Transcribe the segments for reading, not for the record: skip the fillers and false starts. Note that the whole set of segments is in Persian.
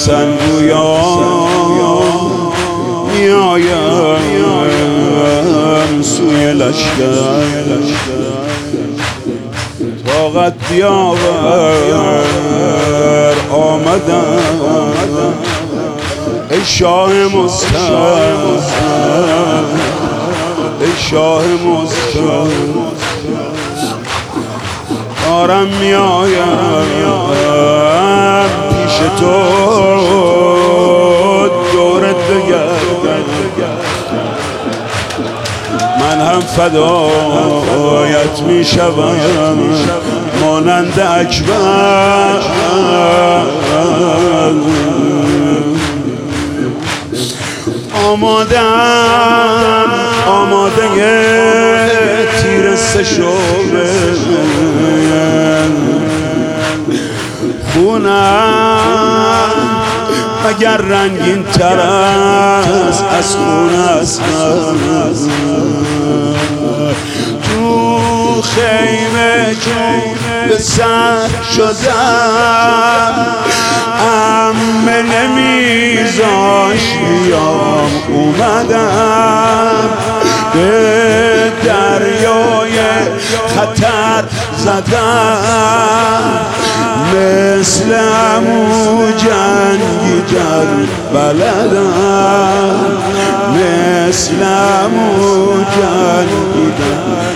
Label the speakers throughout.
Speaker 1: سنگویا میایم سوی لشکر طاقت بیاور آمدم ای شاه مستم ای شاه مستم دارم میایم پیش تو دورت بگردم من هم فدایت میشوم مانند اکبر آماده تیر سه شعبه خونم مگر رنگین تر است از خون اسمر تو خیمه به سر شدم عمه نمیذاش بیام اومدم به دریای خطر زدم مثل عمو جنگی در بلدم مثل عمو جنگی در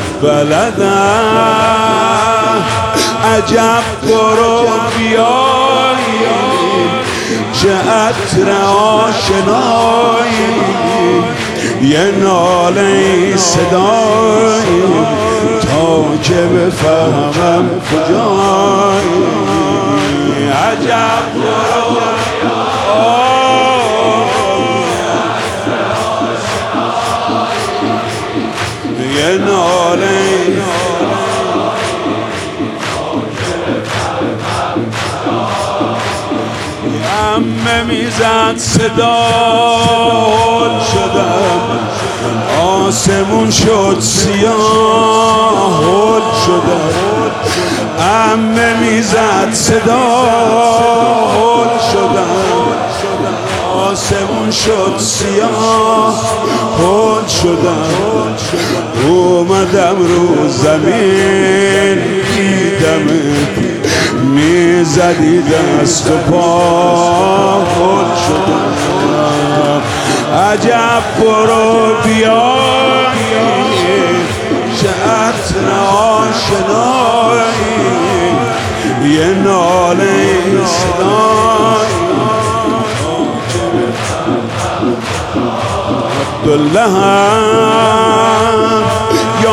Speaker 1: بلدم عجب برو بیایی چه عطر آشنایی یه ناله صدایی تا که بفهمم کجایی عجب برو یه ناله عمه میزد صدا هل شدم آسمون شد سیاه هل شدم عمه میزد صدا هل شدم آسمون شد سیاه هل شدم اومدم رو زمین دیدمت میزدی دست و پا خود شدم عجب برو بیایی چه عطر آشنایی یه ناله صدایی عبدالله هم یا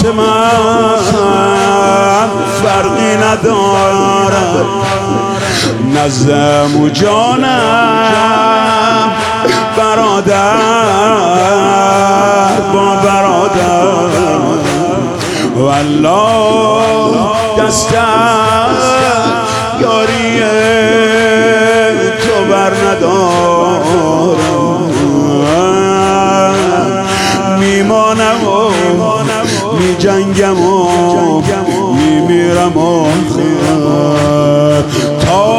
Speaker 1: قاسمم فرقی ندارد نزدم و جانم برادر با برادر والله دستم یاری تو بر ندارم میمانم و میجنگم و میمیرم تا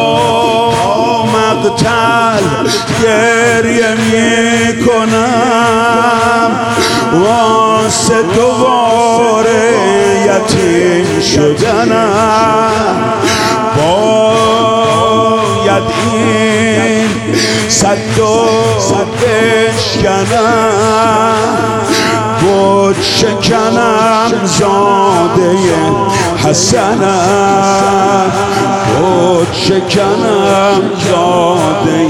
Speaker 1: مقتل گریه میکنم واسه دوباره یتیم شدنم باید این صد و بشکنم بود شکنم زاده حسنم بود شکنم زاده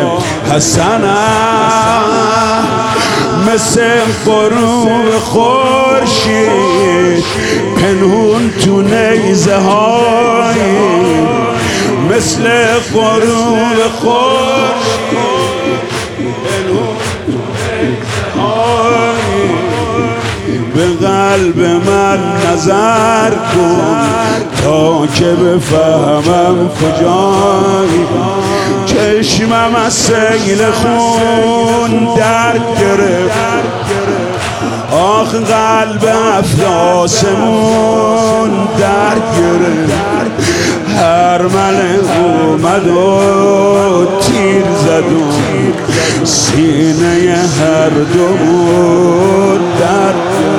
Speaker 1: حسنم مثل غروب خورشید پنهون تو نیزه های مثل غروب خورشید پنهون تو نیزه های به قلب من نظر کن تا که بفهمم کجایی چشمم از سیل خون درد گرفت آخ قلب افلاسمون درد گرفت هر ملک اومد و تیر زدم سینه هر دو در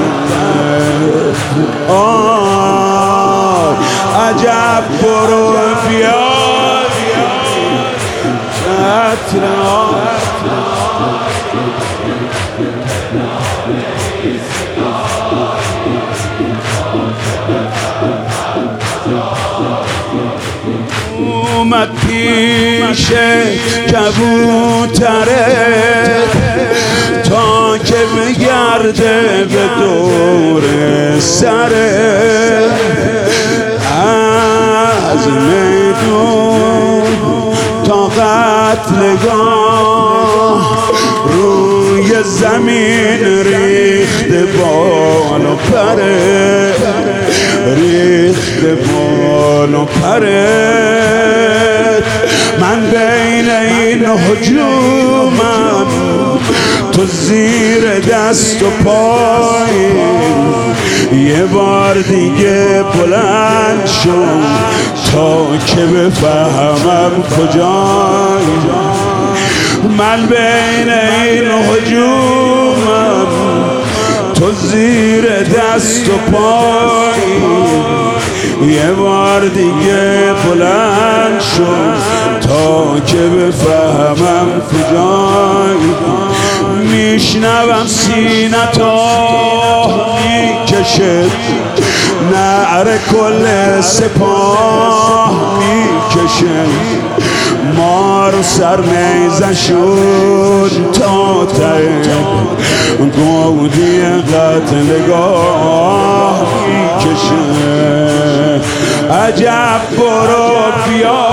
Speaker 1: عجب برو بیا اومد پیش کبوتره تا که بگرده به دور سره از میدون تا قتلگاه روی زمین ریخته بال و پره ریخته بال و پره من بین این هجومم تو زیر دست و پای یه بار دیگه بلند شو تا که بفهمم کجای من بین این هجومم تو زیر دست و پای یه بار دیگه بلند شد تا که بفهمم کجای میشنوم سینت آه میکشه نعره کل سپاه میکشه ما رو سر نیزه شد تا ته گودی قتلگاه میکشه عجب برو بیا